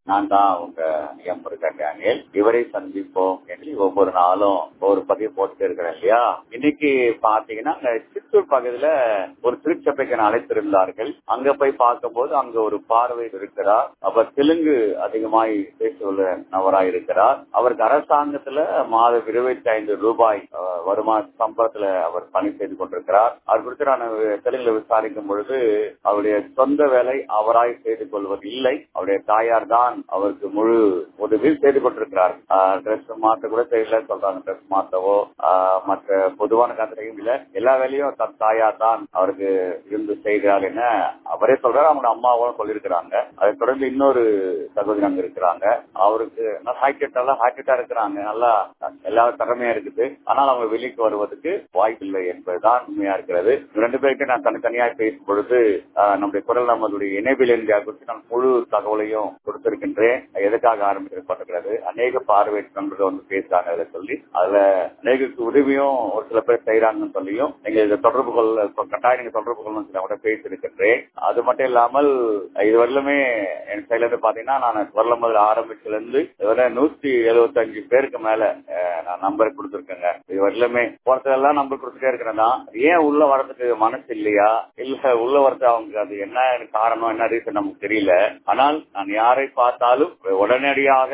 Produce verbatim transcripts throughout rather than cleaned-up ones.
நான் தான் உங்க எம் டேனியல். இவரை சந்திப்போம் என்று ஒவ்வொரு நாளும் ஒவ்வொரு பதிவு போட்டு இருக்கிறேன் இல்லையா. இன்னைக்கு பாத்தீங்கன்னா சித்தூர் பகுதியில ஒரு திருச்சபைக்கு அழைத்திருந்தார்கள். அங்க போய் பார்க்கும்போது அங்க ஒரு பார்வை இருக்கிறார். அவர் தெலுங்கு அதிகமாய் பேசுள்ள நபராய் இருக்கிறார். அவருக்கு அரசாங்கத்துல மாத இருபத்தி ஐந்து ரூபாய் வருமான சம்பளத்துல அவர் பணி செய்து கொண்டிருக்கிறார். அவர் குறித்து நான் தெலுங்குல விசாரிக்கும் பொழுது அவருடைய சொந்த வேலை அவராய் செய்து கொள்வது இல்லை, அவருடைய தாயார் தான் அவருக்கு முழு உதவி செய்து கொண்டிருக்கிறார். டிரெஸ் மாத்த கூட தெரியல சொல்றாங்க. டிரெஸ் மாத்தவோ மற்ற பொதுவான கதையும் இல்ல, எல்லா வேலையும் தன் தாயார் தான் அவருக்கு இருந்து செய்கிறார் என அவரே சொல்றாரு. அவங்க அம்மாவும் சொல்லியிருக்கிறாங்க. அதை தொடர்ந்து இன்னொரு சகோதரி அங்க இருக்கிறாங்க. அவருக்கு ஹாக்கெட்டா இருக்கிறாங்க, நல்லா எல்லா திறமையா இருக்குது. ஆனால் அவங்க வெளிக்கு வருவதற்கு வாய்ப்பு இல்லை என்பதுதான் உண்மையா இருக்கிறது. ரெண்டு பேருக்கு நான் தனித்தனியாக பேசும் பொழுது நம்முடைய குரல் நம்மளுடைய இணைவில் இந்தியா குறித்து நான் முழு தகவலையும் கொடுத்திருக்கின்றேன். எதுக்காக ஆரம்பிக்கப்பட்டிருக்கிறது, அநேக பார்வை நண்பர்கள் வந்து பேசுறாங்க அதை சொல்லி, அதுல அநேக உதவியும் ஒரு சில பேர் செய்யறாங்கன்னு சொல்லியும் நீங்க இதை தொடர்பு கொள்ள கட்டாயம் நீங்க தொடர்பு கொள்ளணும் கூட பேசியிருக்கின்றேன். அது மட்டும் இல்லாமல் இதுவரையிலுமே என் சைட்ல இருந்து பாத்தீங்கன்னா நான் குரல் முதல் ஆரம்பிச்சுல இருந்து இதுவரை நூத்தி எழுபத்தி அஞ்சு பேருக்கு மேல நான் நம்பர் கொடுத்திருக்கேங்க. இதுவரையிலுமே போறதெல்லாம் நம்பர் கொடுத்துட்டே இருக்கிறேன். ஏன் உள்ள வரதுக்கு மனசு இல்லையா, இல்ல உள்ள வரது அவங்க அது என்ன காரணம் என்ன ரீசன் நமக்கு தெரியல. ஆனால் நான் யாரை பார்த்தாலும் உடனடியாக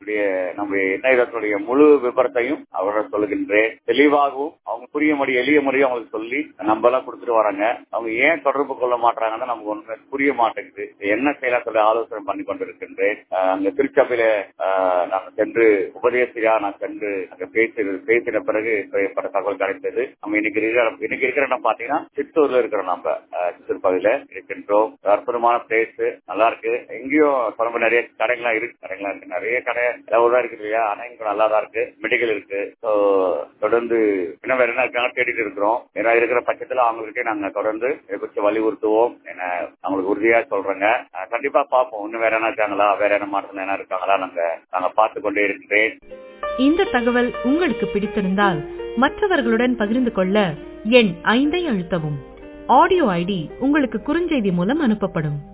நம்ம இணையதளத்துடைய முழு விபரத்தையும் அவர்கள் சொல்லுகின்றேன். தெளிவாகவும் அவங்க புரிய முறை எளிய முறையும் அவங்களுக்கு சொல்லி நம்ம எல்லாம் கொடுத்துட்டு வராங்க. அவங்க ஏன் தொடர்பு கொள்ள மாட்டாங்கன்னு நமக்கு ஒண்ணு புரிய மாட்டேங்குது. என்ன செய்யலாம் சொல்லி ஆலோசனை பண்ணி கொண்டிருக்கின்றேன். அங்க திருச்சபையில நான் சென்று உபதேசியா நான் சென்று அங்க பேசி பேசின பிறகு பல தகவல் கிடைத்தது. நம்ம இன்னைக்கு இன்னைக்கு இருக்கிற நம்ம பாத்தீங்கன்னா சித்தூர்ல இருக்கிறோம். நம்ம சித்தூர் பகுதியில இருக்கின்றோம். அற்புதமான பிளேஸ், நல்லா இருக்கு. எங்கேயும் சொல்ல நிறைய கடைகள்லாம் இருக்கு கடைகள்லாம் இருக்கு நிறைய கடை எல்லாம் இருக்கு இல்லையா. ஆனா இங்க நல்லா தான் இருக்கு. மெடிக்கல் இருக்கு. தொடர்ந்து இன்னும் வேற என்ன இருக்காங்க தேடிட்டு இருக்கிறோம். ஏன்னா இருக்கிற பட்சத்துல அவங்ககிட்ட நாங்க தொடர்ந்து இதை குறித்து வலியுறுத்துவோம் என அவங்களுக்கு உறுதியா சொல்றேங்க. கண்டிப்பா பார்ப்போம். இன்னும் வேற என்ன இருக்காங்களா, வேற என்ன மாற்றம் என்ன இருக்காங்களா நாங்க நாங்க பார்த்து கொண்டே இருக்கிறேன். இந்த தகவல் உங்களுக்கு பிடித்திருந்தால் மற்றவர்களுடன் பகிர்ந்து கொள்ள எண் ஐந்தை அழுத்தவும். ஆடியோ ஐடி உங்களுக்கு குறுஞ்செய்தி மூலம் அனுப்பப்படும்.